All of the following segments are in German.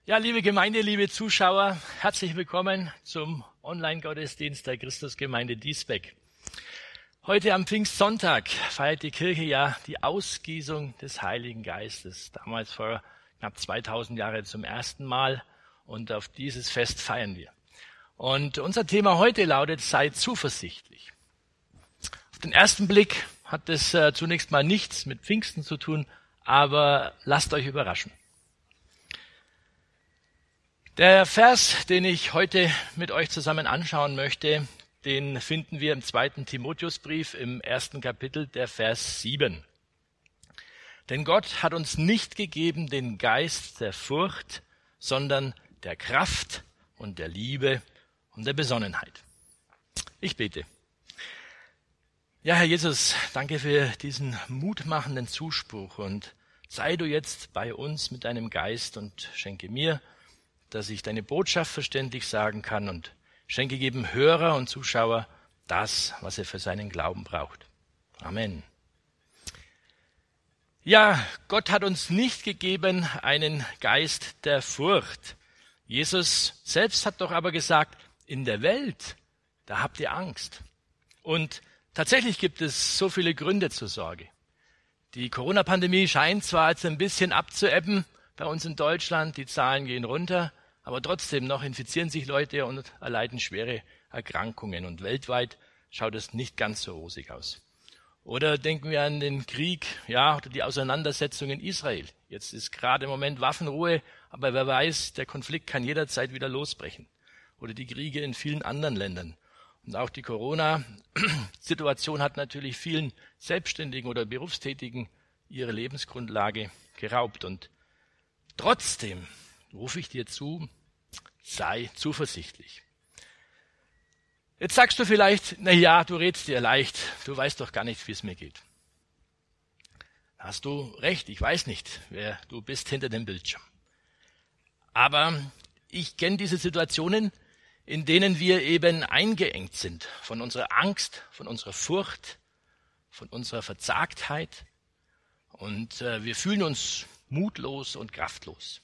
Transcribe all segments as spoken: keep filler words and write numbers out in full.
Ja, liebe Gemeinde, liebe Zuschauer, herzlich willkommen zum Online-Gottesdienst der Christusgemeinde Diesbeck. Heute am Pfingstsonntag feiert die Kirche ja die Ausgießung des Heiligen Geistes. Damals vor knapp zweitausend Jahren zum ersten Mal, und auf dieses Fest feiern wir. Und unser Thema heute lautet: Sei zuversichtlich. Auf den ersten Blick hat es äh, zunächst mal nichts mit Pfingsten zu tun, aber lasst euch überraschen. Der Vers, den ich heute mit euch zusammen anschauen möchte, den finden wir im zweiten Timotheusbrief im ersten Kapitel, der Vers sieben. Denn Gott hat uns nicht gegeben den Geist der Furcht, sondern der Kraft und der Liebe und der Besonnenheit. Ich bete. Ja, Herr Jesus, danke für diesen mutmachenden Zuspruch, und sei du jetzt bei uns mit deinem Geist und schenke mir, dass ich deine Botschaft verständlich sagen kann, und schenke jedem Hörer und Zuschauer das, was er für seinen Glauben braucht. Amen. Ja, Gott hat uns nicht gegeben einen Geist der Furcht. Jesus selbst hat doch aber gesagt, in der Welt, da habt ihr Angst. Und tatsächlich gibt es so viele Gründe zur Sorge. Die Corona-Pandemie scheint zwar jetzt ein bisschen abzuebben bei uns in Deutschland, die Zahlen gehen runter, aber trotzdem noch infizieren sich Leute und erleiden schwere Erkrankungen. Und weltweit schaut es nicht ganz so rosig aus. Oder denken wir an den Krieg, ja, oder die Auseinandersetzung in Israel. Jetzt ist gerade im Moment Waffenruhe, aber wer weiß, der Konflikt kann jederzeit wieder losbrechen. Oder die Kriege in vielen anderen Ländern. Und auch die Corona-Situation hat natürlich vielen Selbstständigen oder Berufstätigen ihre Lebensgrundlage geraubt. Und trotzdem rufe ich dir zu, sei zuversichtlich. Jetzt sagst du vielleicht, na ja, du redest dir leicht, du weißt doch gar nicht, wie es mir geht. Hast du recht, ich weiß nicht, wer du bist hinter dem Bildschirm. Aber ich kenne diese Situationen, in denen wir eben eingeengt sind von unserer Angst, von unserer Furcht, von unserer Verzagtheit, und äh, wir fühlen uns mutlos und kraftlos.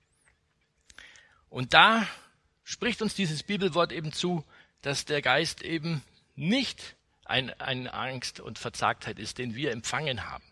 Und da spricht uns dieses Bibelwort eben zu, dass der Geist eben nicht ein, eine Angst und Verzagtheit ist, den wir empfangen haben.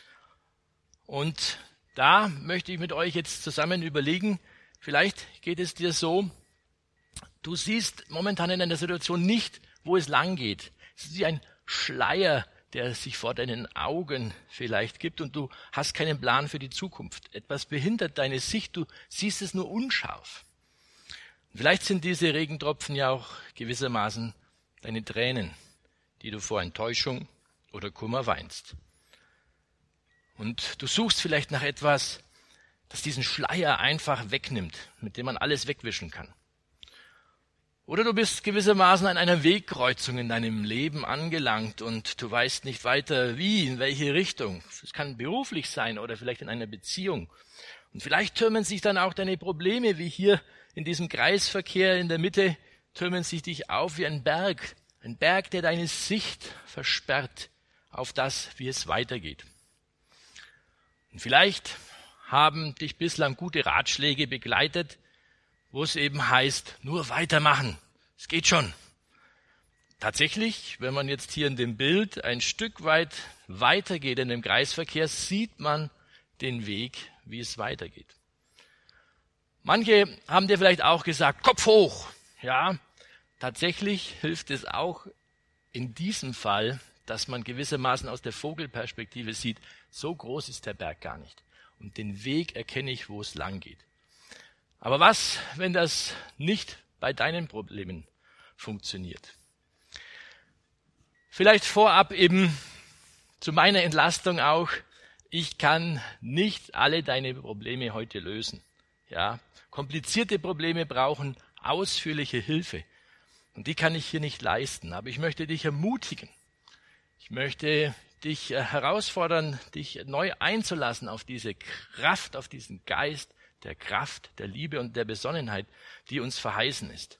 Und da möchte ich mit euch jetzt zusammen überlegen, vielleicht geht es dir so, du siehst momentan in einer Situation nicht, wo es lang geht. Es ist wie ein Schleier, der sich vor deinen Augen vielleicht gibt, und du hast keinen Plan für die Zukunft. Etwas behindert deine Sicht, du siehst es nur unscharf. Vielleicht sind diese Regentropfen ja auch gewissermaßen deine Tränen, die du vor Enttäuschung oder Kummer weinst. Und du suchst vielleicht nach etwas, das diesen Schleier einfach wegnimmt, mit dem man alles wegwischen kann. Oder du bist gewissermaßen an einer Wegkreuzung in deinem Leben angelangt und du weißt nicht weiter wie, in welche Richtung. Es kann beruflich sein oder vielleicht in einer Beziehung. Und vielleicht türmen sich dann auch deine Probleme, wie hier in diesem Kreisverkehr in der Mitte, türmen sich dich auf wie ein Berg. Ein Berg, der deine Sicht versperrt auf das, wie es weitergeht. Und vielleicht haben dich bislang gute Ratschläge begleitet, wo es eben heißt, nur weitermachen, es geht schon. Tatsächlich, wenn man jetzt hier in dem Bild ein Stück weit weitergeht in dem Kreisverkehr, sieht man den Weg, wie es weitergeht. Manche haben dir vielleicht auch gesagt, Kopf hoch. Ja, tatsächlich hilft es auch in diesem Fall, dass man gewissermaßen aus der Vogelperspektive sieht, so groß ist der Berg gar nicht. Und den Weg erkenne ich, wo es lang geht. Aber was, wenn das nicht bei deinen Problemen funktioniert? Vielleicht vorab eben zu meiner Entlastung auch, ich kann nicht alle deine Probleme heute lösen. Ja, komplizierte Probleme brauchen ausführliche Hilfe. Und die kann ich hier nicht leisten. Aber ich möchte dich ermutigen. Ich möchte dich herausfordern, dich neu einzulassen auf diese Kraft, auf diesen Geist der Kraft, der Liebe und der Besonnenheit, die uns verheißen ist.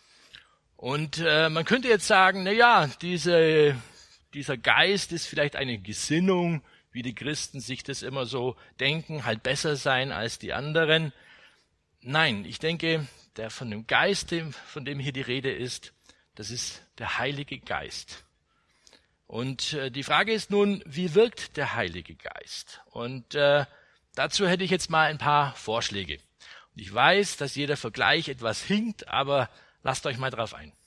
Und äh, man könnte jetzt sagen, na ja, diese, dieser Geist ist vielleicht eine Gesinnung, wie die Christen sich das immer so denken, halt besser sein als die anderen. Nein, ich denke, der von dem Geist, von dem hier die Rede ist, das ist der Heilige Geist. Und äh, die Frage ist nun, wie wirkt der Heilige Geist? Und äh, dazu hätte ich jetzt mal ein paar Vorschläge. Und ich weiß, dass jeder Vergleich etwas hinkt, aber lasst euch mal drauf ein.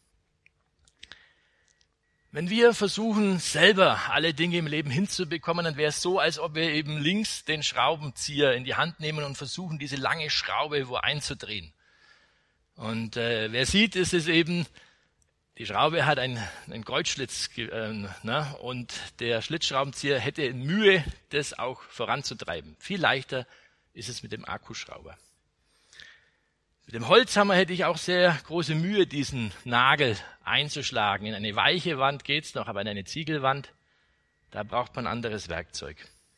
Wenn wir versuchen, selber alle Dinge im Leben hinzubekommen, dann wäre es so, als ob wir eben links den Schraubenzieher in die Hand nehmen und versuchen, diese lange Schraube wo einzudrehen. Und äh, wer sieht, ist es eben, die Schraube hat einen, einen Kreuzschlitz äh, ne? Und der Schlitzschraubenzieher hätte Mühe, das auch voranzutreiben. Viel leichter ist es mit dem Akkuschrauber. Mit dem Holzhammer hätte ich auch sehr große Mühe, diesen Nagel einzuschlagen. In eine weiche Wand geht's noch, aber in eine Ziegelwand, da braucht man anderes Werkzeug.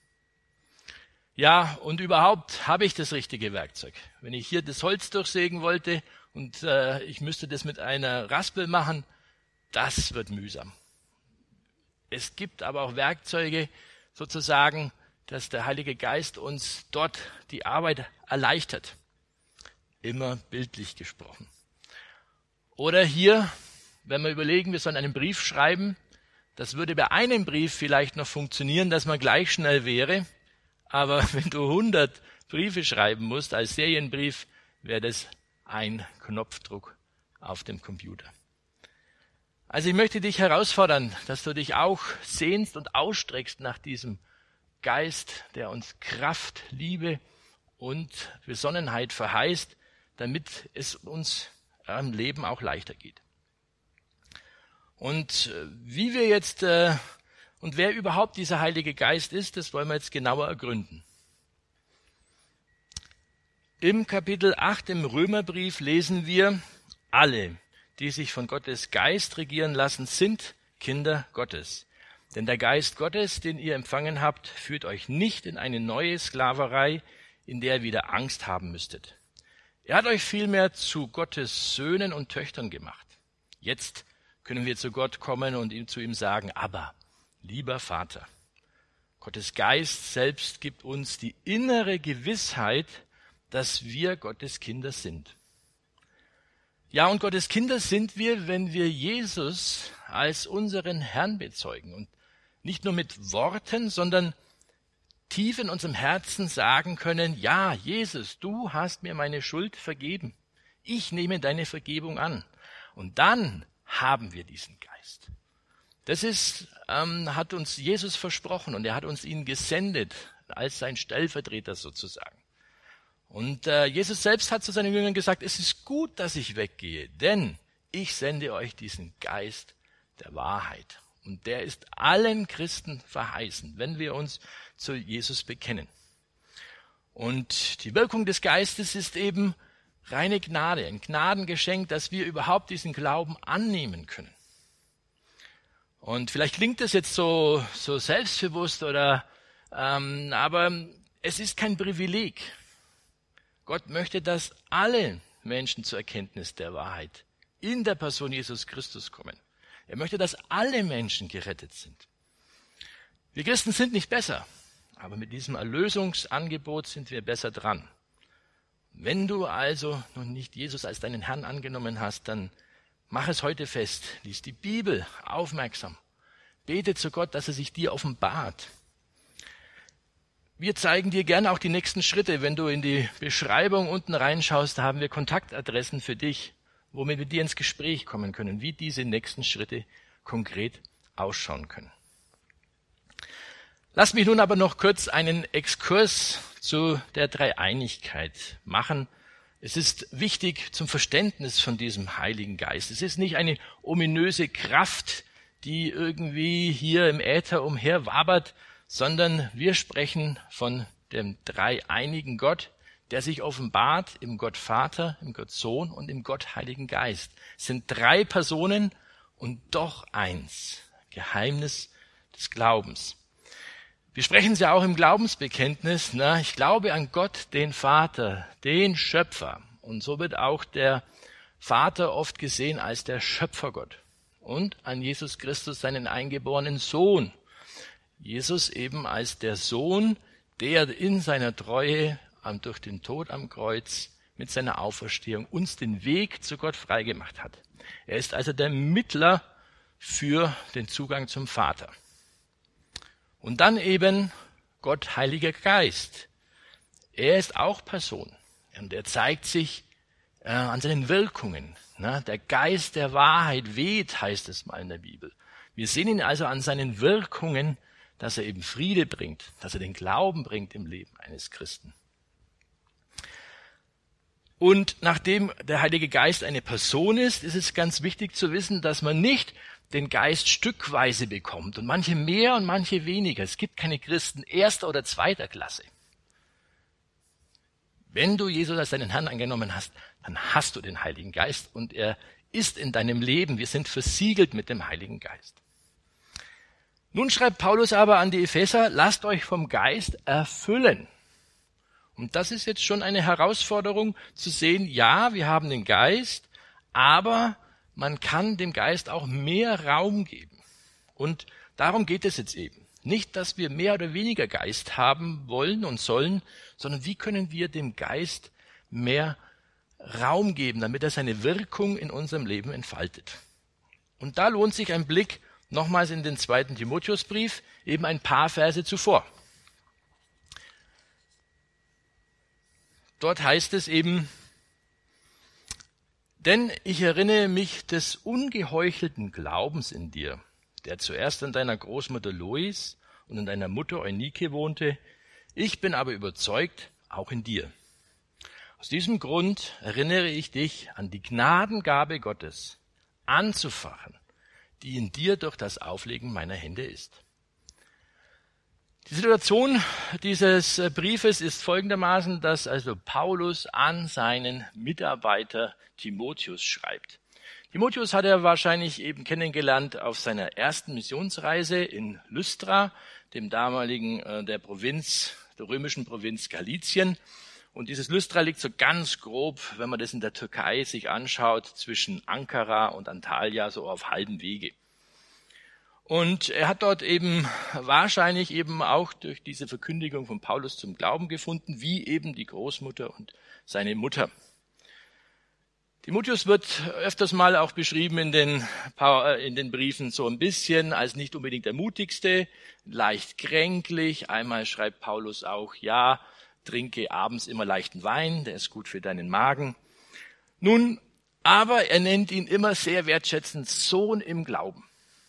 Ja, und überhaupt habe ich das richtige Werkzeug. Wenn ich hier das Holz durchsägen wollte und äh, ich müsste das mit einer Raspel machen, das wird mühsam. Es gibt aber auch Werkzeuge, sozusagen, dass der Heilige Geist uns dort die Arbeit erleichtert. Immer bildlich gesprochen. Oder hier, wenn wir überlegen, wir sollen einen Brief schreiben, das würde bei einem Brief vielleicht noch funktionieren, dass man gleich schnell wäre, aber wenn du hundert Briefe schreiben musst, als Serienbrief, wäre das ein Knopfdruck auf dem Computer. Also ich möchte dich herausfordern, dass du dich auch sehnst und ausstreckst nach diesem Geist, der uns Kraft, Liebe und Besonnenheit verheißt, damit es uns im Leben auch leichter geht. Und wie wir jetzt äh, und wer überhaupt dieser Heilige Geist ist, das wollen wir jetzt genauer ergründen. Im Kapitel acht im Römerbrief lesen wir, alle, die sich von Gottes Geist regieren lassen, sind Kinder Gottes. Denn der Geist Gottes, den ihr empfangen habt, führt euch nicht in eine neue Sklaverei, in der ihr wieder Angst haben müsstet. Er hat euch vielmehr zu Gottes Söhnen und Töchtern gemacht. Jetzt können wir zu Gott kommen und ihm zu ihm sagen, aber, lieber Vater, Gottes Geist selbst gibt uns die innere Gewissheit, dass wir Gottes Kinder sind. Ja, und Gottes Kinder sind wir, wenn wir Jesus als unseren Herrn bezeugen und nicht nur mit Worten, sondern tief in unserem Herzen sagen können, ja, Jesus, du hast mir meine Schuld vergeben. Ich nehme deine Vergebung an. Und dann haben wir diesen Geist. Das ist, ähm, hat uns Jesus versprochen und er hat uns ihn gesendet als sein Stellvertreter sozusagen. Und äh, Jesus selbst hat zu seinen Jüngern gesagt, es ist gut, dass ich weggehe, denn ich sende euch diesen Geist der Wahrheit. Und der ist allen Christen verheißen, wenn wir uns zu Jesus bekennen. Und die Wirkung des Geistes ist eben reine Gnade, ein Gnadengeschenk, dass wir überhaupt diesen Glauben annehmen können. Und vielleicht klingt das jetzt so, so selbstbewusst, oder, ähm, aber es ist kein Privileg. Gott möchte, dass alle Menschen zur Erkenntnis der Wahrheit in der Person Jesus Christus kommen. Er möchte, dass alle Menschen gerettet sind. Wir Christen sind nicht besser, aber mit diesem Erlösungsangebot sind wir besser dran. Wenn du also noch nicht Jesus als deinen Herrn angenommen hast, dann mach es heute fest. Lies die Bibel aufmerksam. Bete zu Gott, dass er sich dir offenbart. Wir zeigen dir gerne auch die nächsten Schritte. Wenn du in die Beschreibung unten reinschaust, da haben wir Kontaktadressen für dich, womit wir dir ins Gespräch kommen können, wie diese nächsten Schritte konkret ausschauen können. Lass mich nun aber noch kurz einen Exkurs zu der Dreieinigkeit machen. Es ist wichtig zum Verständnis von diesem Heiligen Geist. Es ist nicht eine ominöse Kraft, die irgendwie hier im Äther umherwabert, sondern wir sprechen von dem dreieinigen Gott, der sich offenbart im Gott Vater, im Gott Sohn und im Gott Heiligen Geist. Es sind drei Personen und doch eins. Geheimnis des Glaubens. Wir sprechen es ja auch im Glaubensbekenntnis. Na, ich glaube an Gott, den Vater, den Schöpfer. Und so wird auch der Vater oft gesehen als der Schöpfergott. Und an Jesus Christus, seinen eingeborenen Sohn. Jesus eben als der Sohn, der in seiner Treue durch den Tod am Kreuz mit seiner Auferstehung uns den Weg zu Gott freigemacht hat. Er ist also der Mittler für den Zugang zum Vater. Und dann eben Gott, Heiliger Geist. Er ist auch Person und er zeigt sich äh, an seinen Wirkungen. Ne? Der Geist der Wahrheit weht, heißt es mal in der Bibel. Wir sehen ihn also an seinen Wirkungen, dass er eben Friede bringt, dass er den Glauben bringt im Leben eines Christen. Und nachdem der Heilige Geist eine Person ist, ist es ganz wichtig zu wissen, dass man nicht den Geist stückweise bekommt und manche mehr und manche weniger. Es gibt keine Christen erster oder zweiter Klasse. Wenn du Jesus als deinen Herrn angenommen hast, dann hast du den Heiligen Geist und er ist in deinem Leben. Wir sind versiegelt mit dem Heiligen Geist. Nun schreibt Paulus aber an die Epheser, lasst euch vom Geist erfüllen. Und das ist jetzt schon eine Herausforderung zu sehen, ja, wir haben den Geist, aber man kann dem Geist auch mehr Raum geben. Und darum geht es jetzt eben. Nicht, dass wir mehr oder weniger Geist haben wollen und sollen, sondern wie können wir dem Geist mehr Raum geben, damit er seine Wirkung in unserem Leben entfaltet. Und da lohnt sich ein Blick nochmals in den zweiten Timotheusbrief, eben ein paar Verse zuvor. Dort heißt es eben, denn ich erinnere mich des ungeheuchelten Glaubens in dir, der zuerst an deiner Großmutter Lois und an deiner Mutter Eunike wohnte. Ich bin aber überzeugt, auch in dir. Aus diesem Grund erinnere ich dich an die Gnadengabe Gottes, anzufachen, die in dir durch das Auflegen meiner Hände ist. Die Situation dieses Briefes ist folgendermaßen, dass also Paulus an seinen Mitarbeiter Timotheus schreibt. Timotheus hat er wahrscheinlich eben kennengelernt auf seiner ersten Missionsreise in Lystra, dem damaligen äh, der Provinz, der römischen Provinz Galizien. Und dieses Lystra liegt so ganz grob, wenn man das in der Türkei sich anschaut, zwischen Ankara und Antalya, so auf halbem Wege. Und er hat dort eben wahrscheinlich eben auch durch diese Verkündigung von Paulus zum Glauben gefunden, wie eben die Großmutter und seine Mutter. Timotheus wird öfters mal auch beschrieben in den, in den Briefen so ein bisschen als nicht unbedingt der mutigste, leicht kränklich. Einmal schreibt Paulus auch, ja, trinke abends immer leichten Wein, der ist gut für deinen Magen. Nun, aber er nennt ihn immer sehr wertschätzend Sohn im Glauben.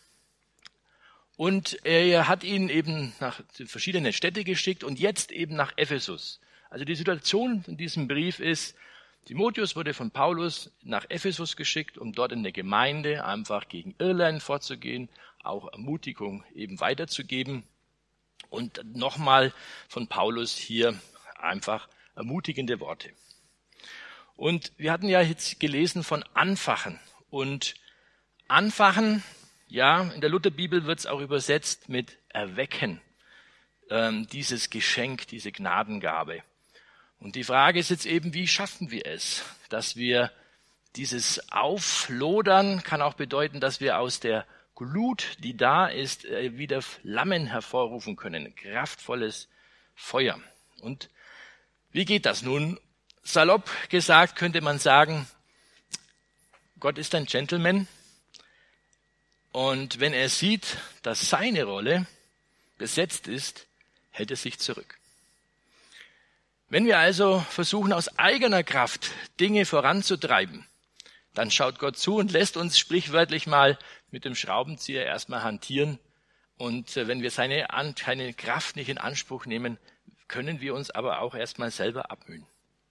Und er hat ihn eben nach verschiedene Städte geschickt und jetzt eben nach Ephesus. Also die Situation in diesem Brief ist, Timotheus wurde von Paulus nach Ephesus geschickt, um dort in der Gemeinde einfach gegen Irrlehren vorzugehen, auch Ermutigung eben weiterzugeben. Und nochmal von Paulus hier einfach ermutigende Worte. Und wir hatten ja jetzt gelesen von Anfachen. Und Anfachen, ja, in der Lutherbibel wird es auch übersetzt mit Erwecken, ähm, dieses Geschenk, diese Gnadengabe. Und die Frage ist jetzt eben, wie schaffen wir es, dass wir dieses Auflodern, kann auch bedeuten, dass wir aus der Glut, die da ist, wieder Flammen hervorrufen können, kraftvolles Feuer. Und wie geht das nun? Salopp gesagt könnte man sagen, Gott ist ein Gentleman und wenn er sieht, dass seine Rolle besetzt ist, hält er sich zurück. Wenn wir also versuchen, aus eigener Kraft Dinge voranzutreiben, dann schaut Gott zu und lässt uns sprichwörtlich mal mit dem Schraubenzieher erstmal hantieren. Und wenn wir seine, seine Kraft nicht in Anspruch nehmen, können wir uns aber auch erstmal selber abmühen.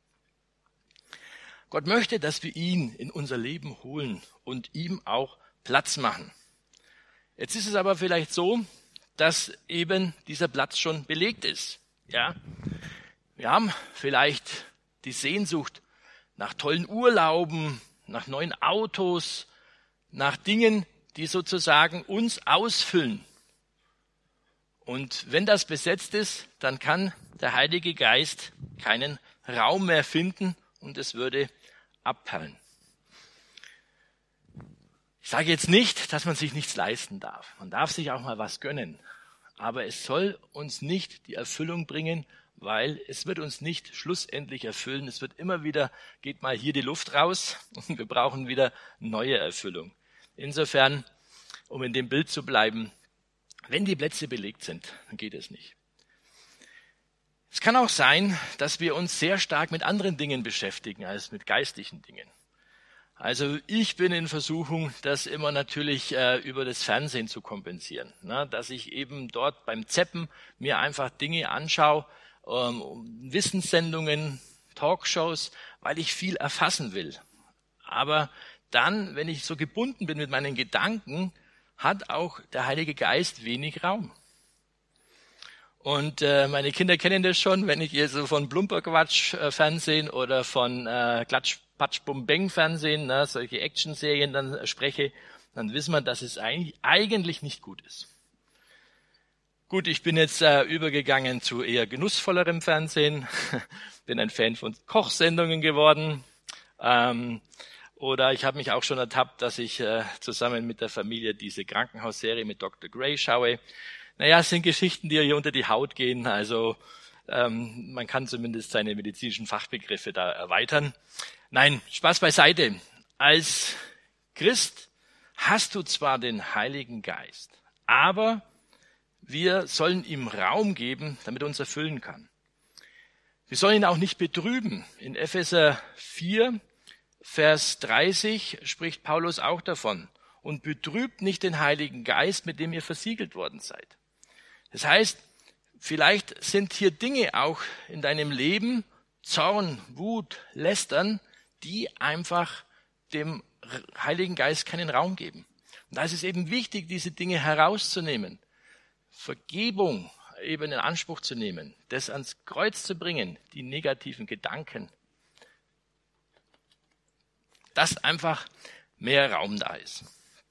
Gott möchte, dass wir ihn in unser Leben holen und ihm auch Platz machen. Jetzt ist es aber vielleicht so, dass eben dieser Platz schon belegt ist. Ja, wir haben vielleicht die Sehnsucht nach tollen Urlauben, nach neuen Autos, nach Dingen, die sozusagen uns ausfüllen. Und wenn das besetzt ist, dann kann der Heilige Geist keinen Raum mehr finden und es würde abperlen. Ich sage jetzt nicht, dass man sich nichts leisten darf. Man darf sich auch mal was gönnen. Aber es soll uns nicht die Erfüllung bringen, weil es wird uns nicht schlussendlich erfüllen. Es wird immer wieder, geht mal hier die Luft raus und wir brauchen wieder neue Erfüllung. Insofern, um in dem Bild zu bleiben, wenn die Plätze belegt sind, dann geht es nicht. Es kann auch sein, dass wir uns sehr stark mit anderen Dingen beschäftigen als mit geistlichen Dingen. Also ich bin in Versuchung, das immer natürlich äh, über das Fernsehen zu kompensieren. Ne? Dass ich eben dort beim Zappen mir einfach Dinge anschaue, ähm, Wissenssendungen, Talkshows, weil ich viel erfassen will. Aber dann, wenn ich so gebunden bin mit meinen Gedanken, hat auch der Heilige Geist wenig Raum. Und äh, meine Kinder kennen das schon, wenn ich ihr so von Blumperquatsch äh, Fernsehen oder von äh, Klatsch, Patsch, Bum, Beng Fernsehen, ne, solche Actionserien dann äh, spreche, dann wissen wir, dass es eigentlich, eigentlich nicht gut ist. Gut, ich bin jetzt äh, übergegangen zu eher genussvollerem Fernsehen, bin ein Fan von Kochsendungen geworden. Ähm, oder ich habe mich auch schon ertappt, dass ich äh, zusammen mit der Familie diese Krankenhausserie mit Doktor Gray schaue. Naja, es sind Geschichten, die hier unter die Haut gehen, also ähm, man kann zumindest seine medizinischen Fachbegriffe da erweitern. Nein, Spaß beiseite. Als Christ hast du zwar den Heiligen Geist, aber wir sollen ihm Raum geben, damit er uns erfüllen kann. Wir sollen ihn auch nicht betrüben. In Epheser vier, Vers dreißig spricht Paulus auch davon. Und betrübt nicht den Heiligen Geist, mit dem ihr versiegelt worden seid. Das heißt, vielleicht sind hier Dinge auch in deinem Leben, Zorn, Wut, Lästern, die einfach dem Heiligen Geist keinen Raum geben. Und da ist es eben wichtig, diese Dinge herauszunehmen, Vergebung eben in Anspruch zu nehmen, das ans Kreuz zu bringen, die negativen Gedanken, dass einfach mehr Raum da ist.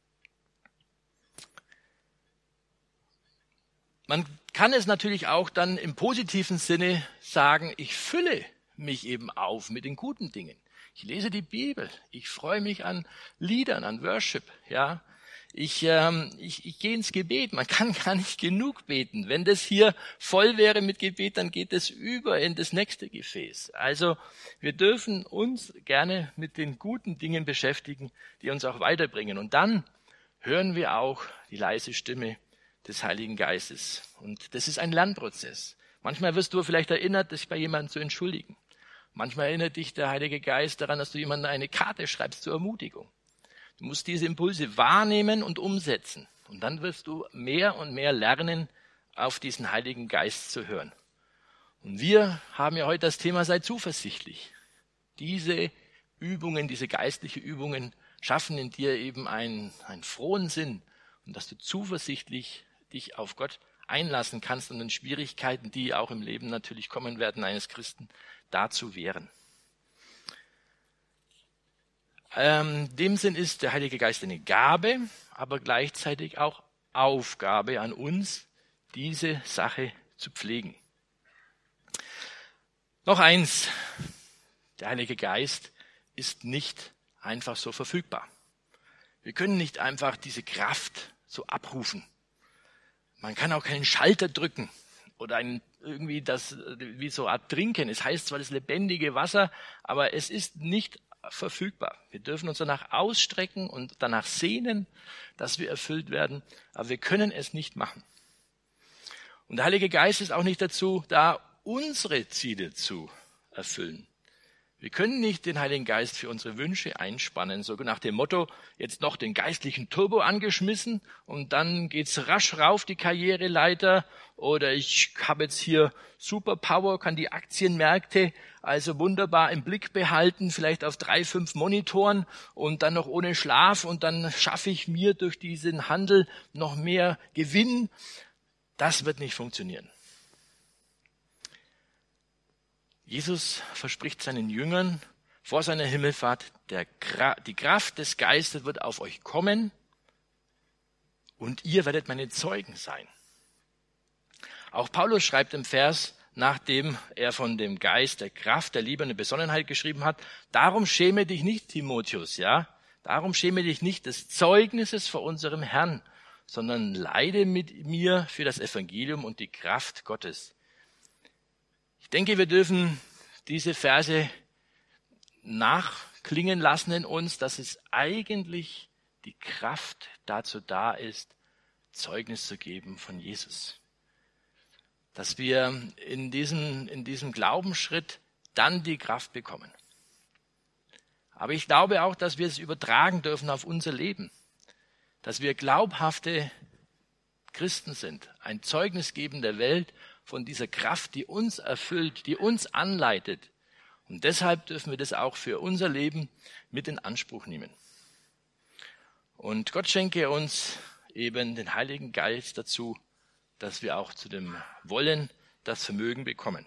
Man kann es natürlich auch dann im positiven Sinne sagen, ich fülle mich eben auf mit den guten Dingen. Ich lese die Bibel, ich freue mich an Liedern, an Worship, ja. Ich, ähm, ich, ich gehe ins Gebet, man kann gar nicht genug beten. Wenn das hier voll wäre mit Gebet, dann geht es über in das nächste Gefäß. Also wir dürfen uns gerne mit den guten Dingen beschäftigen, die uns auch weiterbringen. Und dann hören wir auch die leise Stimme des Heiligen Geistes. Und das ist ein Lernprozess. Manchmal wirst du vielleicht erinnert, dich bei jemandem zu entschuldigen. Manchmal erinnert dich der Heilige Geist daran, dass du jemandem eine Karte schreibst zur Ermutigung. Du musst diese Impulse wahrnehmen und umsetzen. Und dann wirst du mehr und mehr lernen, auf diesen Heiligen Geist zu hören. Und wir haben ja heute das Thema, sei zuversichtlich. Diese Übungen, diese geistliche Übungen schaffen in dir eben einen, einen frohen Sinn und dass du zuversichtlich dich auf Gott einlassen kannst und den Schwierigkeiten, die auch im Leben natürlich kommen werden eines Christen, dazu wehren. Ähm, in dem Sinn ist der Heilige Geist eine Gabe, aber gleichzeitig auch Aufgabe an uns, diese Sache zu pflegen. Noch eins, der Heilige Geist ist nicht einfach so verfügbar. Wir können nicht einfach diese Kraft so abrufen. Man kann auch keinen Schalter drücken oder einen, irgendwie das wie so eine Art Trinken. Es heißt zwar das lebendige Wasser, aber es ist nicht verfügbar. Wir dürfen uns danach ausstrecken und danach sehnen, dass wir erfüllt werden, aber wir können es nicht machen. Und der Heilige Geist ist auch nicht dazu da, unsere Ziele zu erfüllen. Wir können nicht den Heiligen Geist für unsere Wünsche einspannen, so nach dem Motto, jetzt noch den geistlichen Turbo angeschmissen und dann geht's rasch rauf die Karriereleiter oder ich habe jetzt hier Superpower, kann die Aktienmärkte also wunderbar im Blick behalten, vielleicht auf drei, fünf Monitoren und dann noch ohne Schlaf und dann schaffe ich mir durch diesen Handel noch mehr Gewinn. Das wird nicht funktionieren. Jesus verspricht seinen Jüngern vor seiner Himmelfahrt, der, die Kraft des Geistes wird auf euch kommen und ihr werdet meine Zeugen sein. Auch Paulus schreibt im Vers, nachdem er von dem Geist der Kraft, der Liebe und der Besonnenheit geschrieben hat, darum schäme dich nicht, Timotheus, ja, darum schäme dich nicht des Zeugnisses vor unserem Herrn, sondern leide mit mir für das Evangelium und die Kraft Gottes. Ich denke, wir dürfen diese Verse nachklingen lassen in uns, dass es eigentlich die Kraft dazu da ist, Zeugnis zu geben von Jesus. Dass wir in diesem, in diesem Glaubensschritt dann die Kraft bekommen. Aber ich glaube auch, dass wir es übertragen dürfen auf unser Leben. Dass wir glaubhafte Christen sind, ein Zeugnis geben der Welt von dieser Kraft, die uns erfüllt, die uns anleitet. Und deshalb dürfen wir das auch für unser Leben mit in Anspruch nehmen. Und Gott schenke uns eben den Heiligen Geist dazu, dass wir auch zu dem Wollen das Vermögen bekommen.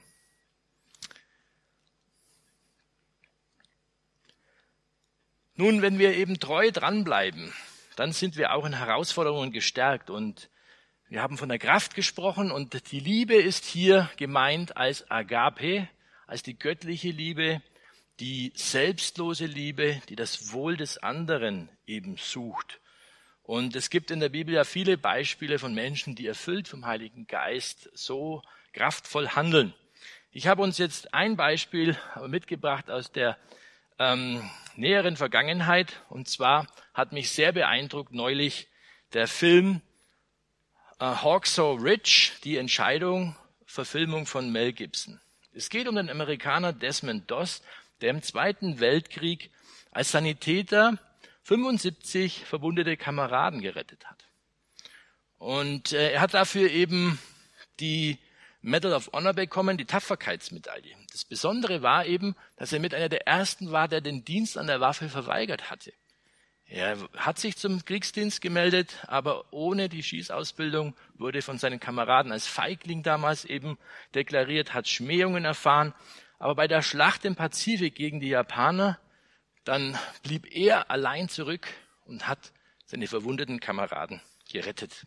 Nun, wenn wir eben treu dranbleiben, dann sind wir auch in Herausforderungen gestärkt. Und wir haben von der Kraft gesprochen und die Liebe ist hier gemeint als Agape, als die göttliche Liebe, die selbstlose Liebe, die das Wohl des anderen eben sucht. Und es gibt in der Bibel ja viele Beispiele von Menschen, die erfüllt vom Heiligen Geist so kraftvoll handeln. Ich habe uns jetzt ein Beispiel mitgebracht aus der ähm, näheren Vergangenheit. Und zwar hat mich sehr beeindruckt neulich der Film äh, Hacksaw Ridge, die Entscheidung, Verfilmung von Mel Gibson. Es geht um den Amerikaner Desmond Doss, der im Zweiten Weltkrieg als Sanitäter fünfundsiebzig verwundete Kameraden gerettet hat. Und äh, er hat dafür eben die Medal of Honor bekommen, die Tapferkeitsmedaille. Das Besondere war eben, dass er mit einer der ersten war, der den Dienst an der Waffe verweigert hatte. Er hat sich zum Kriegsdienst gemeldet, aber ohne die Schießausbildung, wurde von seinen Kameraden als Feigling damals eben deklariert, hat Schmähungen erfahren. Aber bei der Schlacht im Pazifik gegen die Japaner, dann blieb er allein zurück und hat seine verwundeten Kameraden gerettet.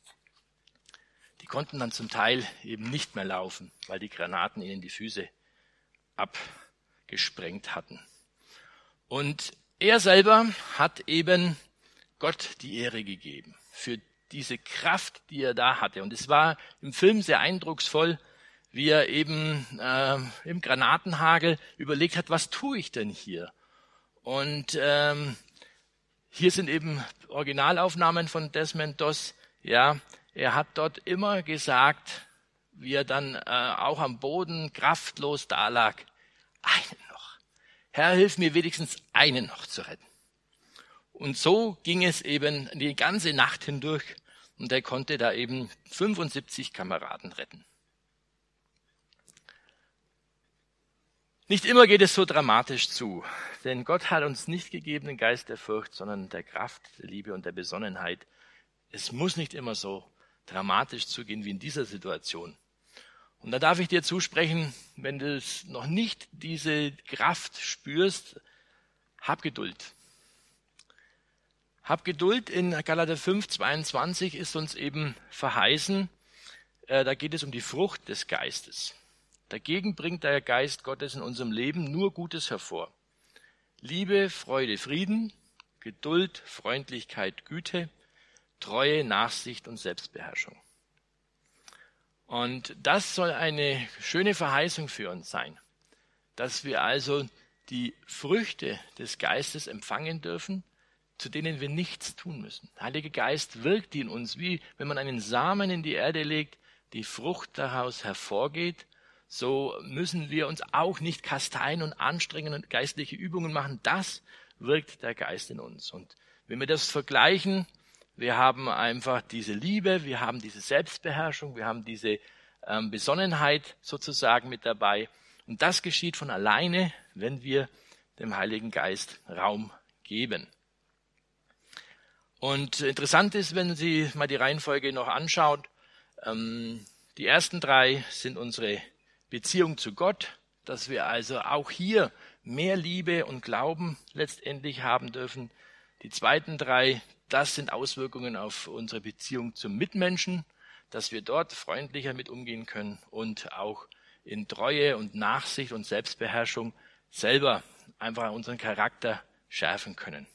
Die konnten dann zum Teil eben nicht mehr laufen, weil die Granaten ihnen die Füße abgesprengt hatten. Und er selber hat eben Gott die Ehre gegeben für diese Kraft, die er da hatte. Und es war im Film sehr eindrucksvoll, wie er eben äh, im Granatenhagel überlegt hat, was tue ich denn hier? Und ähm, hier sind eben Originalaufnahmen von Desmond Doss. Ja, er hat dort immer gesagt, wie er dann äh, auch am Boden kraftlos dalag, einen noch. Herr, hilf mir wenigstens einen noch zu retten. Und so ging es eben die ganze Nacht hindurch und er konnte da eben fünfundsiebzig Kameraden retten. Nicht immer geht es so dramatisch zu, denn Gott hat uns nicht gegeben den Geist der Furcht, sondern der Kraft, der Liebe und der Besonnenheit. Es muss nicht immer so dramatisch zugehen wie in dieser Situation. Und da darf ich dir zusprechen, wenn du noch nicht diese Kraft spürst, hab Geduld. Hab Geduld, in Galater fünf, zweiundzwanzig ist uns eben verheißen, äh, da geht es um die Frucht des Geistes. Dagegen bringt der Geist Gottes in unserem Leben nur Gutes hervor. Liebe, Freude, Frieden, Geduld, Freundlichkeit, Güte, Treue, Nachsicht und Selbstbeherrschung. Und das soll eine schöne Verheißung für uns sein, dass wir also die Früchte des Geistes empfangen dürfen, zu denen wir nichts tun müssen. Der Heilige Geist wirkt in uns, wie wenn man einen Samen in die Erde legt, die Frucht daraus hervorgeht. So müssen wir uns auch nicht kasteien und anstrengen und geistliche Übungen machen. Das wirkt der Geist in uns. Und wenn wir das vergleichen, wir haben einfach diese Liebe, wir haben diese Selbstbeherrschung, wir haben diese ähm, Besonnenheit sozusagen mit dabei. Und das geschieht von alleine, wenn wir dem Heiligen Geist Raum geben. Und interessant ist, wenn Sie mal die Reihenfolge noch anschaut, ähm, die ersten drei sind unsere Beziehung zu Gott, dass wir also auch hier mehr Liebe und Glauben letztendlich haben dürfen. Die zweiten drei, das sind Auswirkungen auf unsere Beziehung zum Mitmenschen, dass wir dort freundlicher mit umgehen können und auch in Treue und Nachsicht und Selbstbeherrschung selber einfach unseren Charakter schärfen können.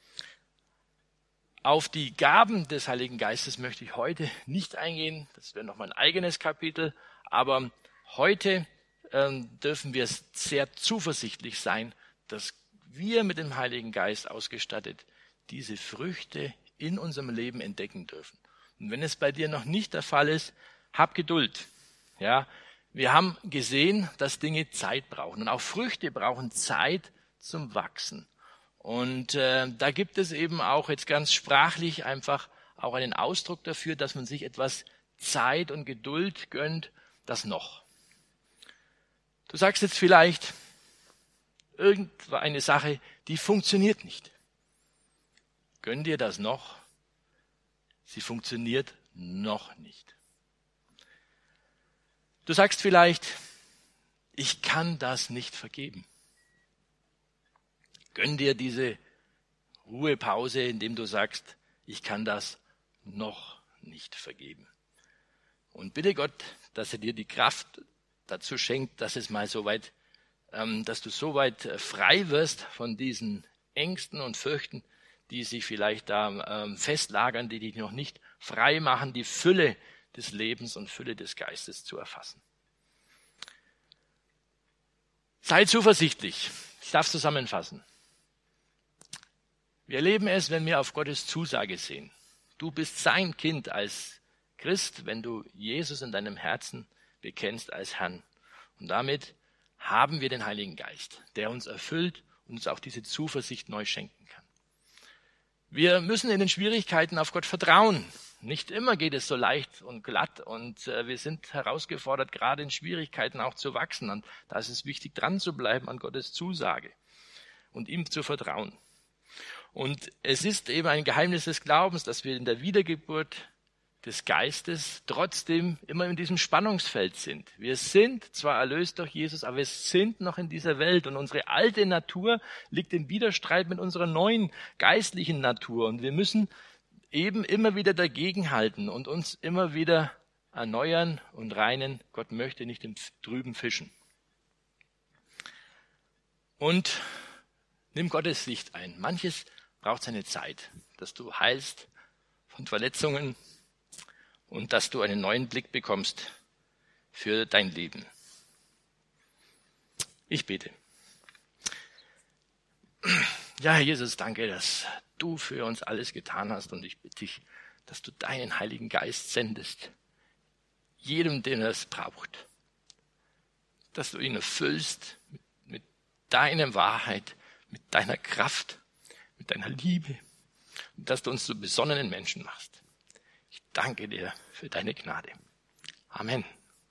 Auf die Gaben des Heiligen Geistes möchte ich heute nicht eingehen. Das wäre nochmal ein eigenes Kapitel. Aber heute ähm, dürfen wir sehr zuversichtlich sein, dass wir mit dem Heiligen Geist ausgestattet diese Früchte in unserem Leben entdecken dürfen. Und wenn es bei dir noch nicht der Fall ist, hab Geduld. Ja, wir haben gesehen, dass Dinge Zeit brauchen und auch Früchte brauchen Zeit zum Wachsen. Und äh, da gibt es eben auch jetzt ganz sprachlich einfach auch einen Ausdruck dafür, dass man sich etwas Zeit und Geduld gönnt, das noch. Du sagst jetzt vielleicht, irgendeine Sache, die funktioniert nicht. Gönn dir das noch. Sie funktioniert noch nicht. Du sagst vielleicht, ich kann das nicht vergeben. Gönn dir diese Ruhepause, indem du sagst, ich kann das noch nicht vergeben. Und bitte Gott, dass er dir die Kraft dazu schenkt, dass es mal so weit, ähm, dass du so weit frei wirst von diesen Ängsten und Fürchten, die sich vielleicht da ähm, festlagern, die dich noch nicht frei machen, die Fülle des Lebens und Fülle des Geistes zu erfassen. Sei zuversichtlich. Ich darf zusammenfassen. Wir erleben es, wenn wir auf Gottes Zusage sehen. Du bist sein Kind als Christ, wenn du Jesus in deinem Herzen bekennst als Herrn. Und damit haben wir den Heiligen Geist, der uns erfüllt und uns auch diese Zuversicht neu schenken kann. Wir müssen in den Schwierigkeiten auf Gott vertrauen. Nicht immer geht es so leicht und glatt und äh, wir sind herausgefordert, gerade in Schwierigkeiten auch zu wachsen. Und da ist es wichtig, dran zu bleiben an Gottes Zusage und ihm zu vertrauen. Und es ist eben ein Geheimnis des Glaubens, dass wir in der Wiedergeburt des Geistes trotzdem immer in diesem Spannungsfeld sind. Wir sind zwar erlöst durch Jesus, aber wir sind noch in dieser Welt und unsere alte Natur liegt im Widerstreit mit unserer neuen geistlichen Natur und wir müssen eben immer wieder dagegenhalten und uns immer wieder erneuern und reinen. Gott möchte nicht im Trüben fischen. Und nimm Gottes Sicht ein. Manches braucht seine Zeit, dass du heilst von Verletzungen und dass du einen neuen Blick bekommst für dein Leben. Ich bete. Ja, Herr Jesus, danke, dass du für uns alles getan hast und ich bitte dich, dass du deinen Heiligen Geist sendest, jedem, den er es braucht, dass du ihn erfüllst mit, mit deiner Wahrheit, mit deiner Kraft, mit deiner Liebe und dass du uns zu besonnenen Menschen machst. Ich danke dir für deine Gnade. Amen.